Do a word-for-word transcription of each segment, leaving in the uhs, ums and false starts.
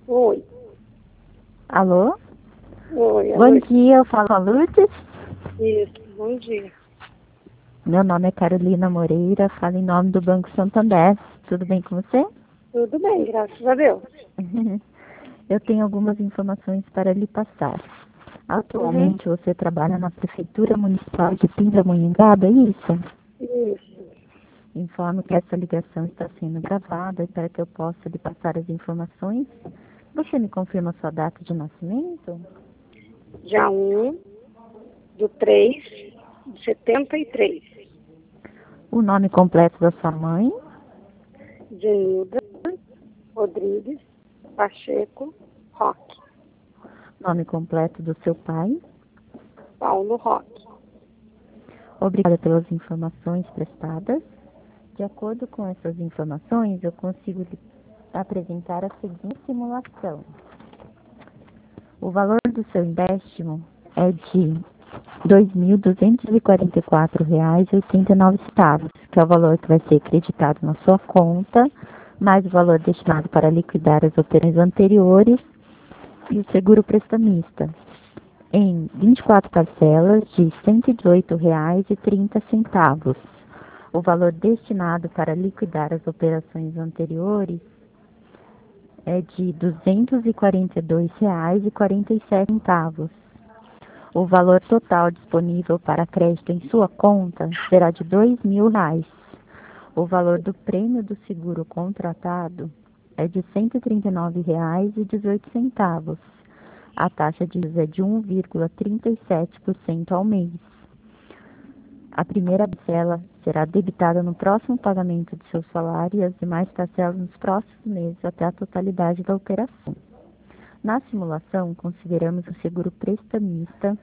Oi. Alô? Oi, a Bom Lourdes. dia, eu falo com a Lourdes. Isso, bom dia. Meu nome é Carolina Moreira, falo em nome do Banco Santander. Tudo bem com você? Tudo bem, graças a Deus. Eu tenho algumas informações para lhe passar. Uhum. Atualmente você trabalha na Prefeitura Municipal de Pindamonhangaba, é isso? Isso. Informo que essa ligação está sendo gravada para que eu possa lhe passar as informações. Você me confirma sua data de nascimento? Dia um do três de setenta e três. O nome completo da sua mãe? Zenilda Rodrigues Pacheco Roque. Nome completo do seu pai? Paulo Roque. Obrigada pelas informações prestadas. De acordo com essas informações, eu consigo lhe apresentar a seguinte simulação. O valor do seu empréstimo é de dois mil duzentos e quarenta e quatro reais e oitenta e nove centavos, que é o valor que vai ser acreditado na sua conta, mais o valor destinado para liquidar as operações anteriores e o seguro prestamista, em vinte e quatro parcelas de cento e dezoito reais e trinta centavos. O valor destinado para liquidar as operações anteriores é de duzentos e quarenta e dois reais e quarenta e sete centavos. O valor total disponível para crédito em sua conta será de dois mil reais. O valor do prêmio do seguro contratado é de cento e trinta e nove reais e dezoito centavos. A taxa de juros é de um vírgula trinta e sete por cento ao mês. A primeira parcela será debitada no próximo pagamento do seu salário e as demais parcelas nos próximos meses até a totalidade da operação. Na simulação, consideramos o seguro prestamista,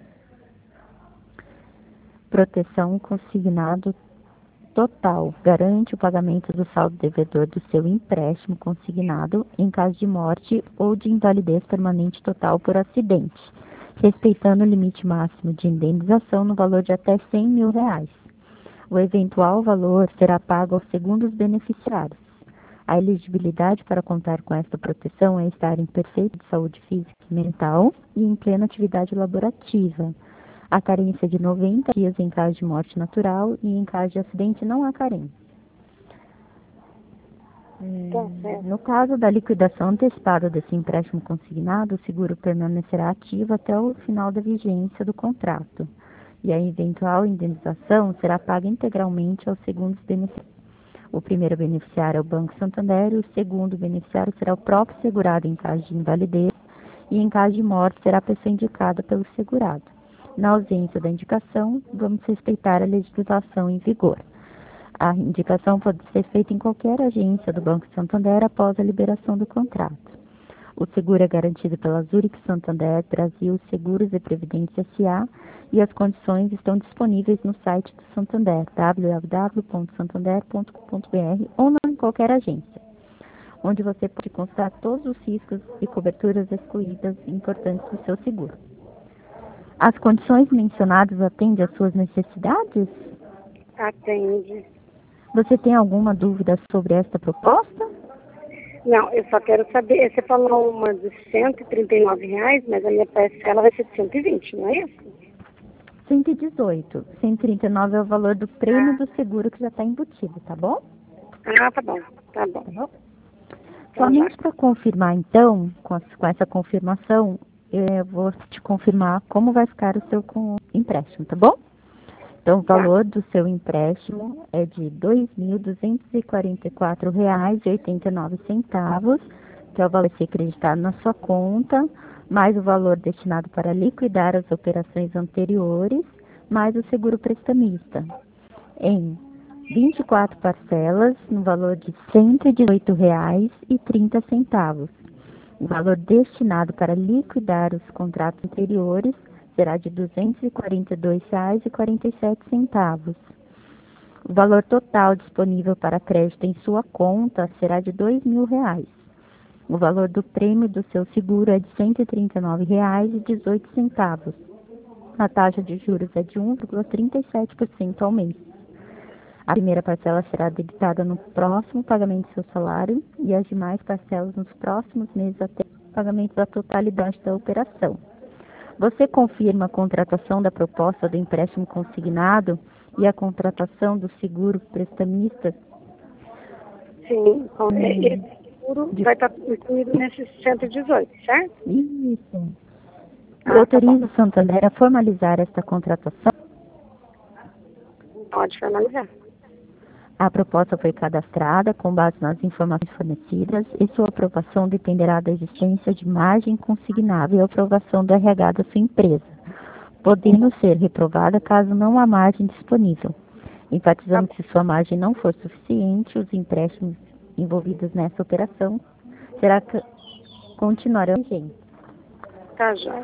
proteção consignado total, garante o pagamento do saldo devedor do seu empréstimo consignado em caso de morte ou de invalidez permanente total por acidente, respeitando o limite máximo de indenização no valor de até cem mil reais. O eventual valor será pago aos segundos beneficiários. A elegibilidade para contar com esta proteção é estar em perfeita saúde física e mental e em plena atividade laborativa. A carência de noventa dias em caso de morte natural e em caso de acidente não há carência. Tá certo. No caso da liquidação antecipada desse empréstimo consignado, o seguro permanecerá ativo até o final da vigência do contrato e a eventual indenização será paga integralmente aos segundos beneficiários. O primeiro beneficiário é o Banco Santander e o segundo beneficiário será o próprio segurado em caso de invalidez e em caso de morte será a pessoa indicada pelo segurado. Na ausência da indicação, vamos respeitar a legislação em vigor. A indicação pode ser feita em qualquer agência do Banco Santander após a liberação do contrato. O seguro é garantido pela Zurich Santander Brasil Seguros e Previdência S A e as condições estão disponíveis no site do Santander, w w w ponto santander ponto com ponto b r, ou em qualquer agência, onde você pode constatar todos os riscos e coberturas excluídas importantes do seu seguro. As condições mencionadas atendem às suas necessidades? Atende. Você tem alguma dúvida sobre esta proposta? Não, eu só quero saber, você falou uma de cento e trinta e nove reais, mas a minha parcela vai ser de cento e vinte, não é isso? cento e dezoito. cento e trinta e nove é o valor do prêmio do seguro que já está embutido, tá bom? Ah, tá bom, tá bom. Tá bom? Então Somente vai. para confirmar, então, com, as- com essa confirmação, eu vou te confirmar como vai ficar o seu com- empréstimo, tá bom? Então, o Tá. valor do seu empréstimo é de dois mil duzentos e quarenta e quatro reais e oitenta e nove centavos, que é o valor a ser acreditado na sua conta, mais o valor destinado para liquidar as operações anteriores, mais o seguro prestamista, em vinte e quatro parcelas, no valor de cento e dezoito reais e trinta centavos. O valor destinado para liquidar os contratos anteriores será de duzentos e quarenta e dois reais e quarenta e sete centavos. O valor total disponível para crédito em sua conta será de dois mil reais. O valor do prêmio do seu seguro é de cento e trinta e nove reais e dezoito centavos. A taxa de juros é de um vírgula trinta e sete por cento ao mês. A primeira parcela será debitada no próximo pagamento do seu salário e as demais parcelas nos próximos meses até pagamento da totalidade da operação. Você confirma a contratação da proposta do empréstimo consignado e a contratação do seguro prestamista? Sim, então, Hum. esse seguro vai estar incluído nesse cento e dezoito, certo? Isso. Ah, Autoriza tá o Santander a formalizar esta contratação? Pode finalizar. A proposta foi cadastrada com base nas informações fornecidas e sua aprovação dependerá da existência de margem consignável e aprovação do R H da sua empresa, podendo ser reprovada caso não há margem disponível. Enfatizando Tá que se sua margem não for suficiente, os empréstimos envolvidos nessa operação será que continuarão vigentes. Tá já.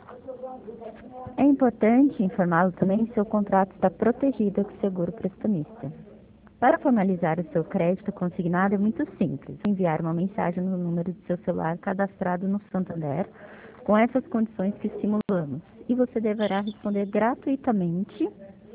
É importante informá-lo também que seu contrato está protegido com o seguro prestamista. Para formalizar o seu crédito consignado é muito simples. Enviar uma mensagem no número de seu celular cadastrado no Santander com essas condições que simulamos. E você deverá responder gratuitamente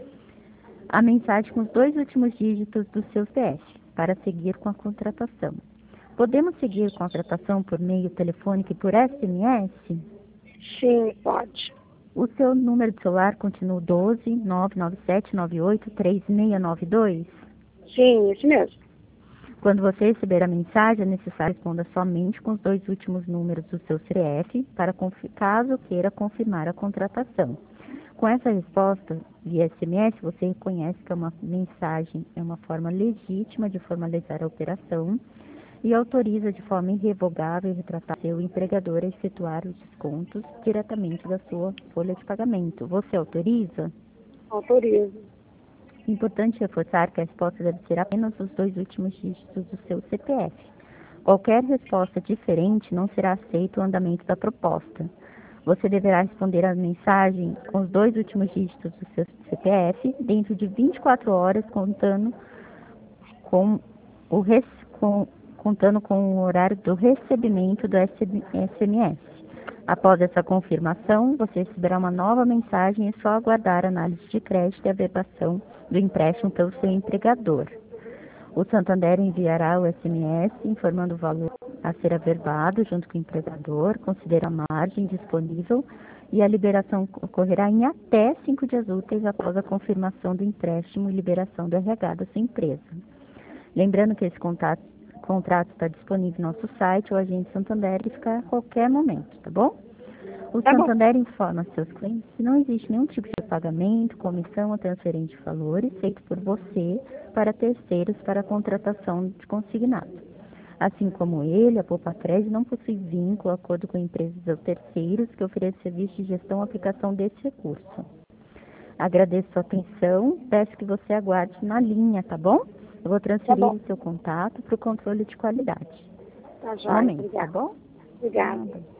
a mensagem com os dois últimos dígitos do seu C P F para seguir com a contratação. Podemos seguir com a contratação por meio telefônico e por S M S? Sim, pode. O seu número de celular continua doze, nove nove sete nove oito, três seis nove dois? Sim, isso mesmo. Quando você receber a mensagem, é necessário responder somente com os dois últimos números do seu C P F, para caso queira confirmar a contratação. Com essa resposta via S M S, você reconhece que é uma mensagem é uma forma legítima de formalizar a operação e autoriza de forma irrevogável e retratar seu empregador a efetuar os descontos diretamente da sua folha de pagamento. Você autoriza? Autorizo. Importante reforçar que a resposta deve ser apenas os dois últimos dígitos do seu C P F. Qualquer resposta diferente não será aceito o andamento da proposta. Você deverá responder a mensagem com os dois últimos dígitos do seu C P F dentro de vinte e quatro horas, contando com o, res, com, contando com o horário do recebimento do S M S. Após essa confirmação, você receberá uma nova mensagem e só aguardar a análise de crédito e a averbação do empréstimo pelo seu empregador. O Santander enviará o S M S informando o valor a ser averbado junto com o empregador, considera a margem disponível e a liberação ocorrerá em até cinco dias úteis após a confirmação do empréstimo e liberação do R H da sua empresa. Lembrando que esse contato, contrato está disponível no nosso site ou agente Santander e ficar a qualquer momento, tá bom? O Tá bom. Santander informa seus clientes que não existe nenhum tipo de pagamento, comissão ou transferência de valores feito por você para terceiros para a contratação de consignado. Assim como ele, a Poupa-Crédito não possui vínculo, acordo com empresas ou terceiros que oferecem serviço de gestão ou aplicação desse recurso. Agradeço sua atenção, peço que você aguarde na linha, tá bom? Eu vou transferir Tá bom. o seu contato para o controle de qualidade. Tá Um já. momento, tá Obrigada. bom? Obrigada. Nada.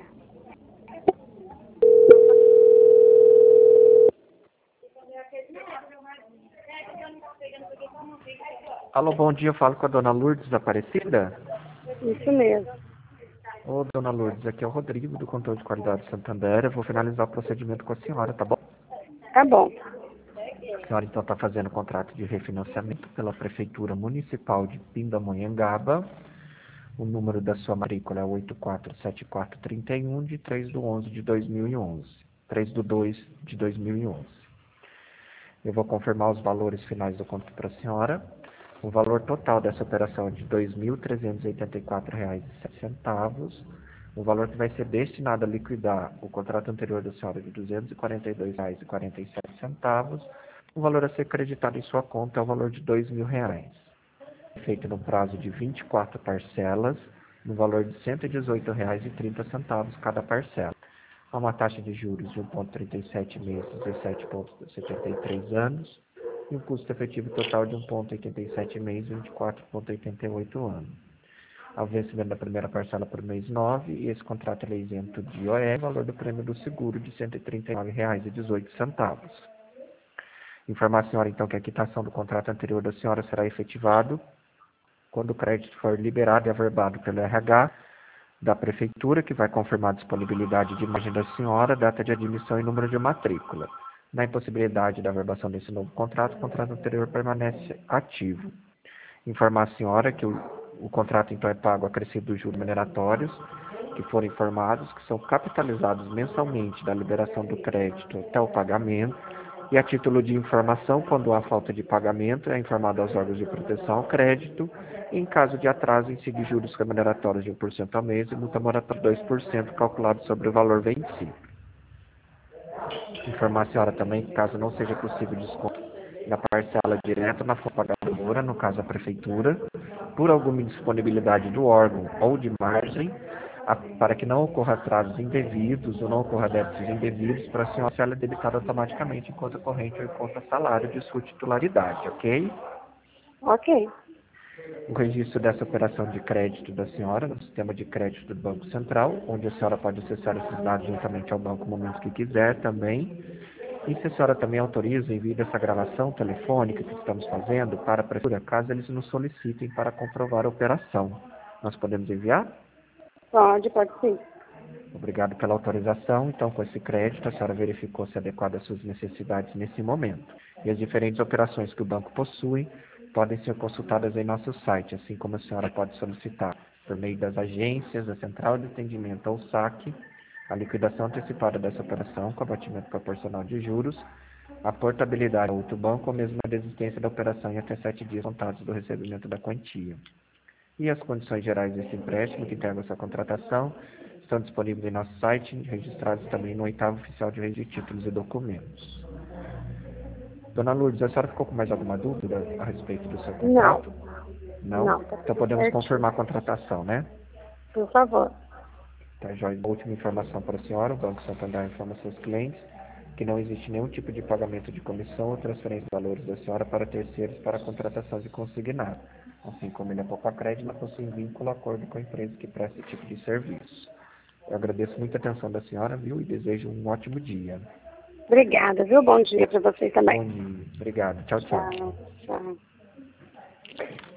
Alô, bom dia, eu falo com a dona Lourdes Aparecida. Isso mesmo. Ô, dona Lourdes, aqui é o Rodrigo, do Controle de Qualidade de Santander. Eu vou finalizar o procedimento com a senhora, tá bom? Tá bom. A senhora, então, está fazendo o contrato de refinanciamento pela Prefeitura Municipal de Pindamonhangaba. O número da sua matrícula é oito quatro sete quatro três um, de três do onze de dois mil e onze. três do dois de dois mil e onze. Eu vou confirmar os valores finais do contrato para a senhora. O valor total dessa operação é de dois mil trezentos e oitenta e quatro reais e sete centavos. O valor que vai ser destinado a liquidar o contrato anterior da senhora é de duzentos e quarenta e dois reais e quarenta e sete centavos. O valor a ser creditado em sua conta é o valor de dois mil reais. Feito no prazo de vinte e quatro parcelas, no valor de cento e dezoito reais e trinta centavos cada parcela. Há uma taxa de juros de um vírgula trinta e sete meses, dezessete vírgula setenta e três anos, e um custo efetivo total de um vírgula oitenta e sete meses, vinte e quatro vírgula oitenta e oito anos. Ao vencimento da primeira parcela por mês nove, e esse contrato é isento de I O R, o valor do prêmio do seguro de cento e trinta e nove reais e dezoito centavos. Informar a senhora, então, que a quitação do contrato anterior da senhora será efetivado quando o crédito for liberado e averbado pelo R H da Prefeitura, que vai confirmar a disponibilidade de imagem da senhora, data de admissão e número de matrícula. Na impossibilidade da averbação desse novo contrato, o contrato anterior permanece ativo. Informar a senhora que o, o contrato, então, é pago acrescido dos juros mineratórios, que forem informados, que são capitalizados mensalmente da liberação do crédito até o pagamento, e a título de informação, quando há falta de pagamento, é informado aos órgãos de proteção ao crédito, e em caso de atraso, incide juros remuneratórios de um por cento ao mês e multa moratória de dois por cento calculado sobre o valor vencido. Informar a senhora também que, caso não seja possível desconto da parcela direta na fonte pagadora, no caso a prefeitura, por alguma indisponibilidade do órgão ou de margem, a, para que não ocorra atrasos indevidos ou não ocorra débitos indevidos, para a senhora ser debitada automaticamente em conta corrente ou em conta salário de sua titularidade, ok? Ok. O registro dessa operação de crédito da senhora no sistema de crédito do Banco Central, onde a senhora pode acessar esses dados juntamente ao banco no momento que quiser também. E se a senhora também autoriza o envio dessa gravação telefônica que estamos fazendo para a prefeitura, caso eles nos solicitem para comprovar a operação. Nós podemos enviar? Pode, pode sim. Obrigado pela autorização. Então, com esse crédito, a senhora verificou se adequada às suas necessidades nesse momento. E as diferentes operações que o banco possui podem ser consultadas em nosso site, assim como a senhora pode solicitar por meio das agências, da central de atendimento ou saque, a liquidação antecipada dessa operação com abatimento proporcional de juros, a portabilidade ao outro banco ou mesmo a desistência da operação em até sete dias contados do recebimento da quantia. E as condições gerais desse empréstimo que integram essa contratação estão disponíveis em nosso site, registrados também no oitavo oficial de registro de títulos e documentos. Dona Lourdes, a senhora ficou com mais alguma dúvida a respeito do seu contrato? Não. Não? Não, tá Então tudo podemos certinho. confirmar a contratação, né? Por favor. Tá, Joyce. A última informação para a senhora, o Banco Santander informa aos seus clientes que não existe nenhum tipo de pagamento de comissão ou transferência de valores da senhora para terceiros para a contratação de consignado. Assim como ele é pouco a crédito, não possui vínculo ou acordo com a empresa que presta esse tipo de serviço. Eu agradeço muito a atenção da senhora, viu, e desejo um ótimo dia. Obrigada, viu? Bom dia para vocês também. Bom dia. Obrigado. Tchau, tchau. Tchau, tchau.